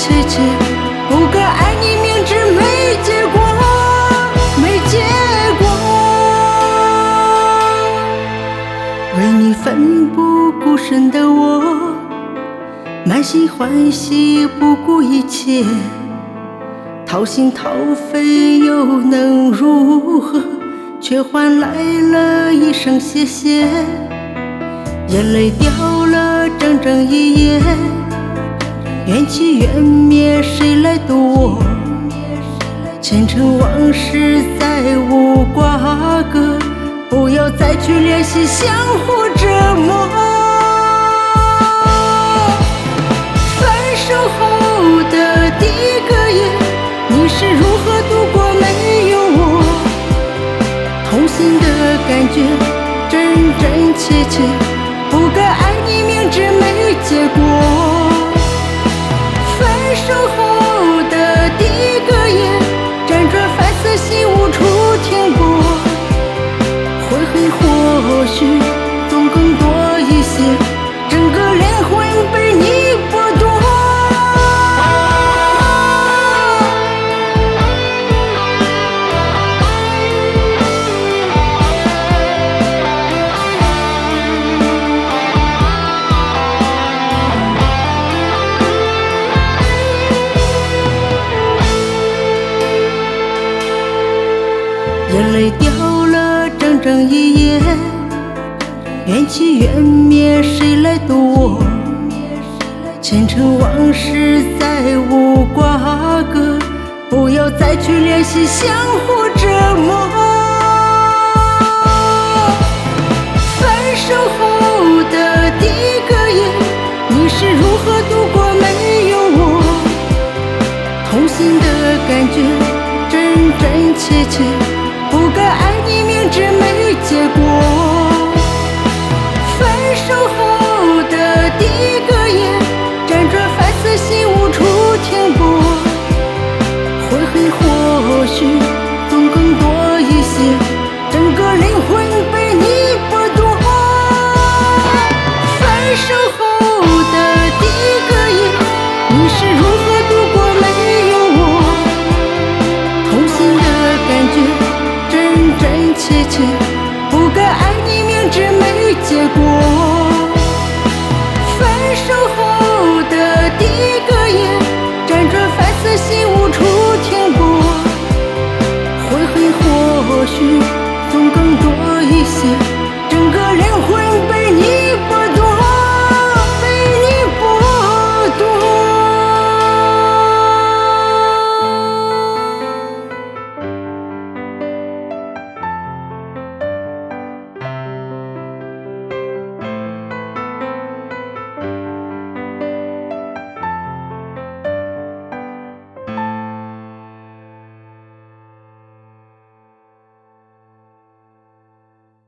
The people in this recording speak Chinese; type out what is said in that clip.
切切，不该爱你，明知没结果，没结果。为你奋不顾身的我，满心欢喜不顾一切，掏心掏肺又能如何？却换来了一声谢谢。眼泪掉了整整一夜，缘起缘灭谁来渡我？前尘往事再无瓜葛，不要再去联系，相互折磨。分手后的第一个夜，你是如何度过没有我？痛心的感觉真真切切，不该爱你，明知没结果。分手后的第一个夜，辗转反侧，心无处停泊。悔恨或许总更多一些，整个灵魂被你剥夺。眼泪掉了整整一夜，缘起缘灭谁来渡我？前尘往事再无瓜葛，不要再去联系，相互